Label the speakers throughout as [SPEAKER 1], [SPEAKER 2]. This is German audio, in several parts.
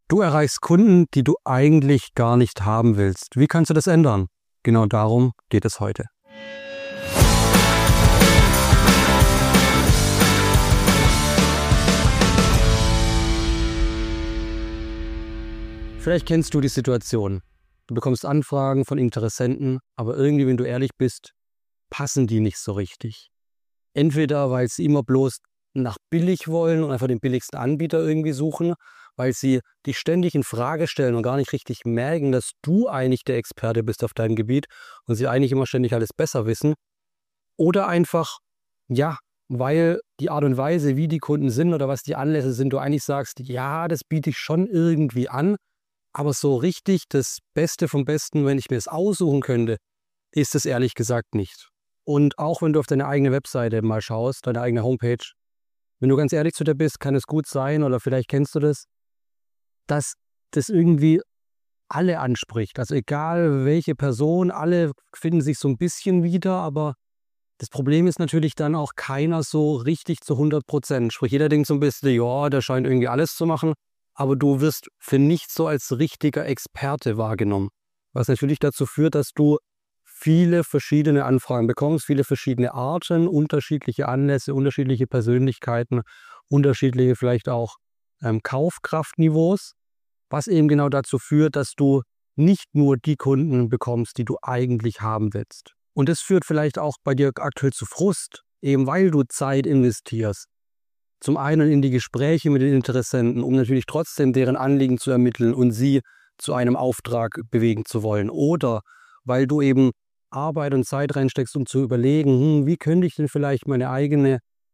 [SPEAKER 1] Du erreichst Kunden, die du eigentlich gar nicht haben willst. Wie kannst du das ändern? Genau darum geht es heute. Vielleicht kennst du die Situation. Du bekommst Anfragen von Interessenten, aber irgendwie, wenn du ehrlich bist, passen die nicht so richtig. Entweder, weil sie immer bloß nach billig wollen und einfach den billigsten Anbieter irgendwie suchen, weil sie dich ständig in Frage stellen und gar nicht richtig merken, dass du eigentlich der Experte bist auf deinem Gebiet und sie eigentlich immer ständig alles besser wissen. Oder einfach, weil die Art und Weise, wie die Kunden sind oder was die Anlässe sind, du eigentlich sagst, ja, das biete ich schon irgendwie an, aber so richtig das Beste vom Besten, wenn ich mir es aussuchen könnte, ist es ehrlich gesagt nicht. Und auch wenn du auf deine eigene Webseite mal schaust, deine eigene Homepage, wenn du ganz ehrlich zu dir bist, kann es gut sein, oder vielleicht kennst du das, dass das irgendwie alle anspricht. Also egal welche Person, alle finden sich so ein bisschen wieder, aber das Problem ist natürlich dann auch keiner so richtig zu 100%. Sprich, jeder denkt so ein bisschen, ja, der scheint irgendwie alles zu machen, aber du wirst für nichts so als richtiger Experte wahrgenommen. Was natürlich dazu führt, dass du viele verschiedene Anfragen bekommst, viele verschiedene Arten, unterschiedliche Anlässe, unterschiedliche Persönlichkeiten, unterschiedliche vielleicht auch Kaufkraftniveaus, was eben genau dazu führt, dass du nicht nur die Kunden bekommst, die du eigentlich haben willst. Und das führt vielleicht auch bei dir aktuell zu Frust, eben weil du Zeit investierst. Zum einen in die Gespräche mit den Interessenten, um natürlich trotzdem deren Anliegen zu ermitteln und sie zu einem Auftrag bewegen zu wollen. Oder weil du eben Arbeit und Zeit reinsteckst, um zu überlegen, wie könnte ich denn vielleicht meine eigene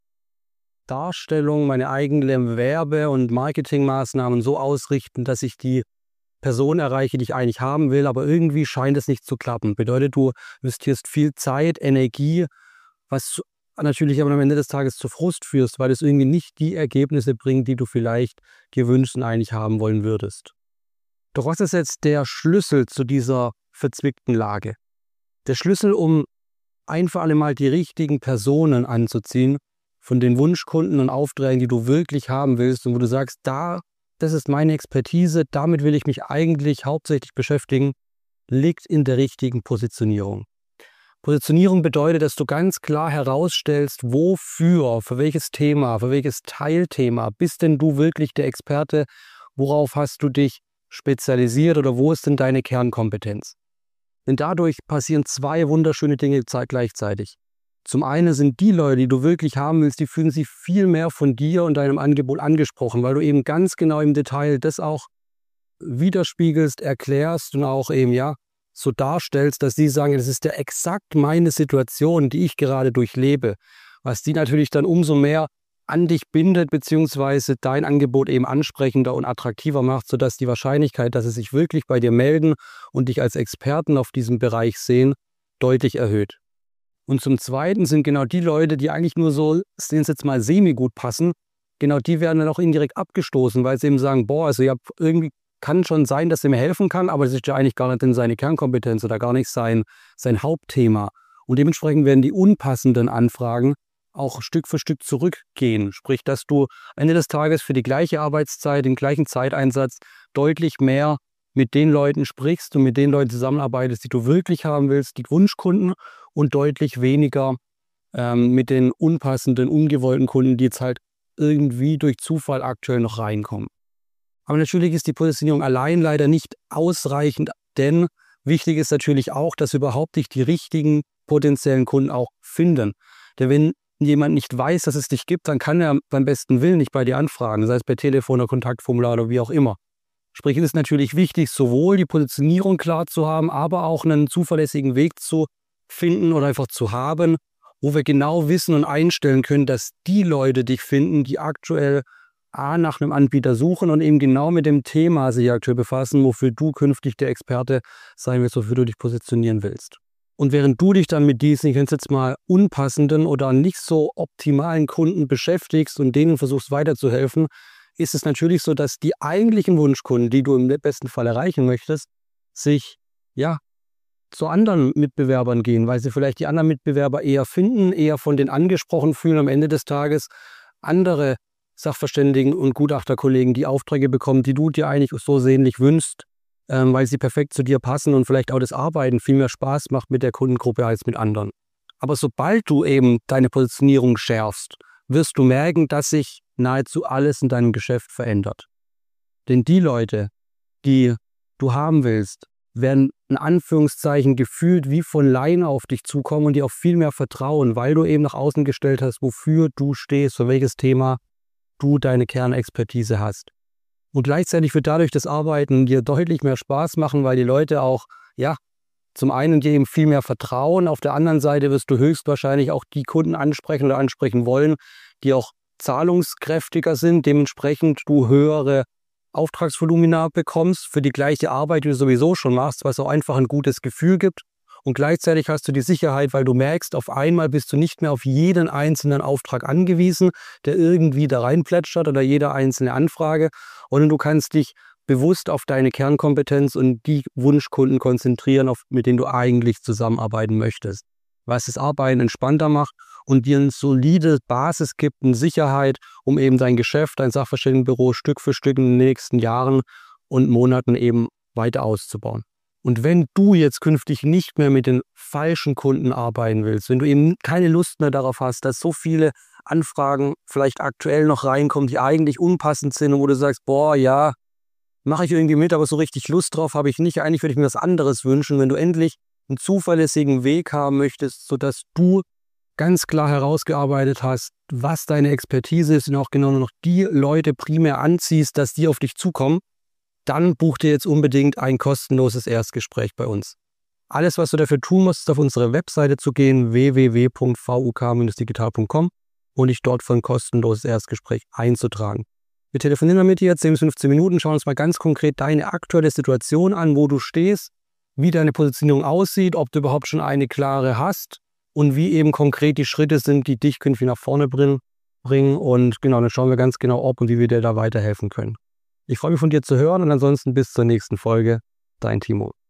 [SPEAKER 1] Darstellung, meine eigenen Werbe- und Marketingmaßnahmen so ausrichten, dass ich die Person erreiche, die ich eigentlich haben will, aber irgendwie scheint es nicht zu klappen. Bedeutet, du investierst viel Zeit, Energie, was natürlich aber am Ende des Tages zu Frust führst, weil es irgendwie nicht die Ergebnisse bringt, die du vielleicht gewünscht und eigentlich haben wollen würdest. Doch was ist jetzt der Schlüssel zu dieser verzwickten Lage? Der Schlüssel, um ein für alle Mal die richtigen Personen anzuziehen, von den Wunschkunden und Aufträgen, die du wirklich haben willst und wo du sagst, das ist meine Expertise, damit will ich mich eigentlich hauptsächlich beschäftigen, liegt in der richtigen Positionierung. Positionierung bedeutet, dass du ganz klar herausstellst, für welches Thema, für welches Teilthema bist denn du wirklich der Experte, worauf hast du dich spezialisiert oder wo ist denn deine Kernkompetenz? Denn dadurch passieren zwei wunderschöne Dinge gleichzeitig. Zum einen sind die Leute, die du wirklich haben willst, die fühlen sich viel mehr von dir und deinem Angebot angesprochen, weil du eben ganz genau im Detail das auch widerspiegelst, erklärst und auch eben so darstellst, dass sie sagen, das ist ja exakt meine Situation, die ich gerade durchlebe, was die natürlich dann umso mehr an dich bindet, beziehungsweise dein Angebot eben ansprechender und attraktiver macht, sodass die Wahrscheinlichkeit, dass sie sich wirklich bei dir melden und dich als Experten auf diesem Bereich sehen, deutlich erhöht. Und zum Zweiten sind genau die Leute, die eigentlich nur so, denen es jetzt mal semi-gut passen, genau die werden dann auch indirekt abgestoßen, weil sie eben sagen, irgendwie kann schon sein, dass er mir helfen kann, aber das ist ja eigentlich gar nicht in seine Kernkompetenz oder gar nicht sein Hauptthema. Und dementsprechend werden die unpassenden Anfragen auch Stück für Stück zurückgehen. Sprich, dass du Ende des Tages für die gleiche Arbeitszeit, den gleichen Zeiteinsatz deutlich mehr mit den Leuten sprichst und mit den Leuten zusammenarbeitest, die du wirklich haben willst, die Wunschkunden, und deutlich weniger mit den unpassenden, ungewollten Kunden, die jetzt halt irgendwie durch Zufall aktuell noch reinkommen. Aber natürlich ist die Positionierung allein leider nicht ausreichend, denn wichtig ist natürlich auch, dass überhaupt dich die richtigen potenziellen Kunden auch finden. Denn wenn jemand nicht weiß, dass es dich gibt, dann kann er beim besten Willen nicht bei dir anfragen, sei es per Telefon oder Kontaktformular oder wie auch immer. Sprich, es ist natürlich wichtig, sowohl die Positionierung klar zu haben, aber auch einen zuverlässigen Weg zu finden oder einfach zu haben, wo wir genau wissen und einstellen können, dass die Leute dich finden, die aktuell nach einem Anbieter suchen und eben genau mit dem Thema sich aktuell befassen, wofür du künftig der Experte sein willst, wofür du dich positionieren willst. Und während du dich dann mit diesen, ich nenne es jetzt mal, unpassenden oder nicht so optimalen Kunden beschäftigst und denen versuchst weiterzuhelfen, ist es natürlich so, dass die eigentlichen Wunschkunden, die du im besten Fall erreichen möchtest, sich zu anderen Mitbewerbern gehen, weil sie vielleicht die anderen Mitbewerber eher finden, eher von denen angesprochen fühlen, am Ende des Tages andere Sachverständigen und Gutachterkollegen die Aufträge bekommen, die du dir eigentlich so sehnlich wünschst, weil sie perfekt zu dir passen und vielleicht auch das Arbeiten viel mehr Spaß macht mit der Kundengruppe als mit anderen. Aber sobald du eben deine Positionierung schärfst, wirst du merken, dass sich nahezu alles in deinem Geschäft verändert. Denn die Leute, die du haben willst, werden in Anführungszeichen gefühlt wie von Leine auf dich zukommen und dir auch viel mehr vertrauen, weil du eben nach außen gestellt hast, wofür du stehst, für welches Thema du deine Kernexpertise hast. Und gleichzeitig wird dadurch das Arbeiten dir deutlich mehr Spaß machen, weil die Leute auch, zum einen dir eben viel mehr vertrauen, auf der anderen Seite wirst du höchstwahrscheinlich auch die Kunden ansprechen oder ansprechen wollen, die auch zahlungskräftiger sind, dementsprechend du höhere Auftragsvolumina bekommst für die gleiche Arbeit, die du sowieso schon machst, was auch einfach ein gutes Gefühl gibt. Und gleichzeitig hast du die Sicherheit, weil du merkst, auf einmal bist du nicht mehr auf jeden einzelnen Auftrag angewiesen, der irgendwie da reinplätschert oder jede einzelne Anfrage, sondern du kannst dich bewusst auf deine Kernkompetenz und die Wunschkunden konzentrieren, mit denen du eigentlich zusammenarbeiten möchtest. Was das Arbeiten entspannter macht und dir eine solide Basis gibt, eine Sicherheit, um eben dein Geschäft, dein Sachverständigenbüro Stück für Stück in den nächsten Jahren und Monaten eben weiter auszubauen. Und wenn du jetzt künftig nicht mehr mit den falschen Kunden arbeiten willst, wenn du eben keine Lust mehr darauf hast, dass so viele Anfragen vielleicht aktuell noch reinkommen, die eigentlich unpassend sind und wo du sagst, mache ich irgendwie mit, aber so richtig Lust drauf habe ich nicht. Eigentlich würde ich mir was anderes wünschen, wenn du endlich einen zuverlässigen Weg haben möchtest, sodass du ganz klar herausgearbeitet hast, was deine Expertise ist und auch genau noch die Leute primär anziehst, dass die auf dich zukommen, dann buch dir jetzt unbedingt ein kostenloses Erstgespräch bei uns. Alles, was du dafür tun musst, ist auf unsere Webseite zu gehen, www.vuk-digital.com und dich dort für ein kostenloses Erstgespräch einzutragen. Wir telefonieren dann mit dir 10 bis 15 Minuten, schauen uns mal ganz konkret deine aktuelle Situation an, wo du stehst, wie deine Positionierung aussieht, ob du überhaupt schon eine klare hast und wie eben konkret die Schritte sind, die dich künftig nach vorne bringen. Und genau, dann schauen wir ganz genau, ob und wie wir dir da weiterhelfen können. Ich freue mich von dir zu hören und ansonsten bis zur nächsten Folge. Dein Timo.